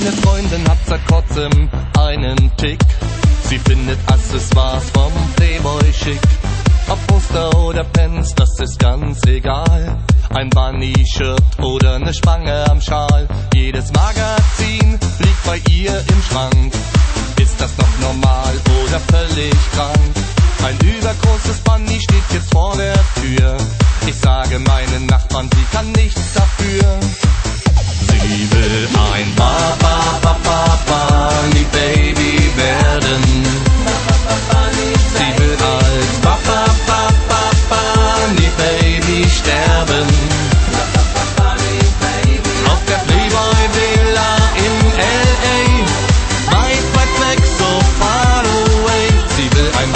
Meine Freundin hat seit kurzem einen Tick. Sie findet Accessoires vom Playboy schick. Ob Poster oder Pens, das ist ganz egal. Ein Bunny-Shirt oder eine Spange am Schal. Jedes Magazin liegt bei ihr im Schrank. Ist das noch normal oder völlig krank? Ein übergroßes Bunny steht jetzt vor der Tür. Ich sage meinen Nachbarn, sie kann nichts dafür. Sie will ein Bunny Baby werden. Sie will als Bunny Baby sterben. Auf der Playboy Villa in L.A. Weit, weit weg, so far away. Sie will ein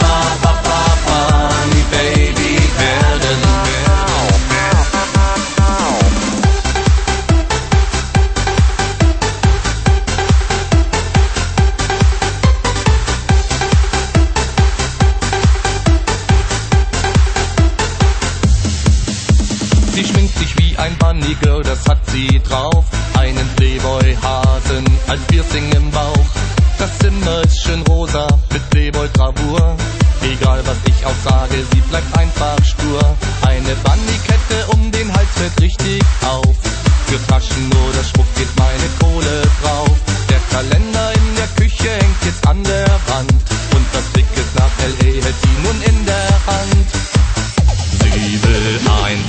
Bunny Baby werden. Sie schminkt sich wie ein Bunny Girl, das hat sie drauf. Einen Playboy-Hasen als Piercing im Bauch. Das Zimmer ist schön rosa mit Playboy-Gravur. Egal was ich auch sage, sie bleibt einfach stur. Eine Bunny-Kette um den Hals fällt richtig auf. Für Taschen oder Schmuck geht meine Kohle drauf. Der Kalender in der Küche hängt jetzt an der Wand. Und das Ticket nach L.A. hält sie nun in der Hand. Sie will ein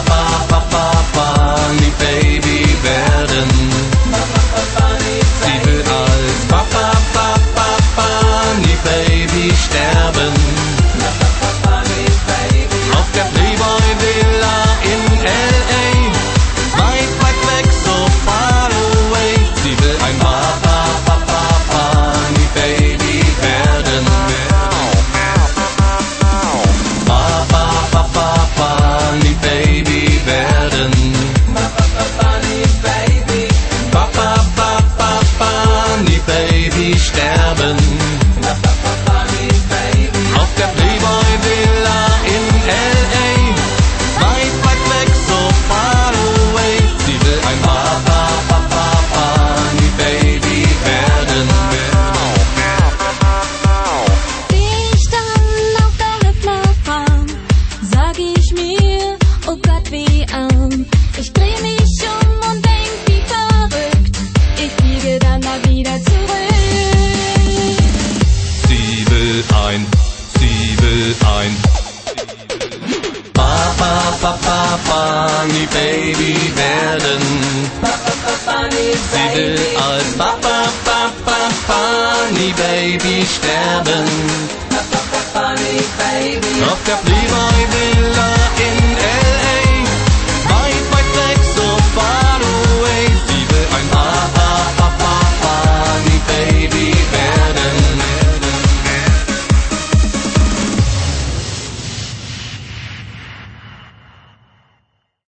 Bunny Baby werden. Sie will als Bunny Baby sterben. Auf der Playboy Villa in L.A. Weit, weit weg, so far away. Sie will ein Bunny Baby werden. Bunny Baby werden. Bunny Baby sterben. Auf der Playboy Villa in L.A. Weit, weit weg, so far away. Sie will ein Bunny Baby werden. Geh ich dann auf deine Plattform, sag ich mir, oh Gott, wie arm. Ich dreh mich um und denk wie verrückt, ich fliege dann mal wieder zurück. Sie will ein Bunny Baby werden. Sie will als Bunny Baby sterben. Auf der Playboy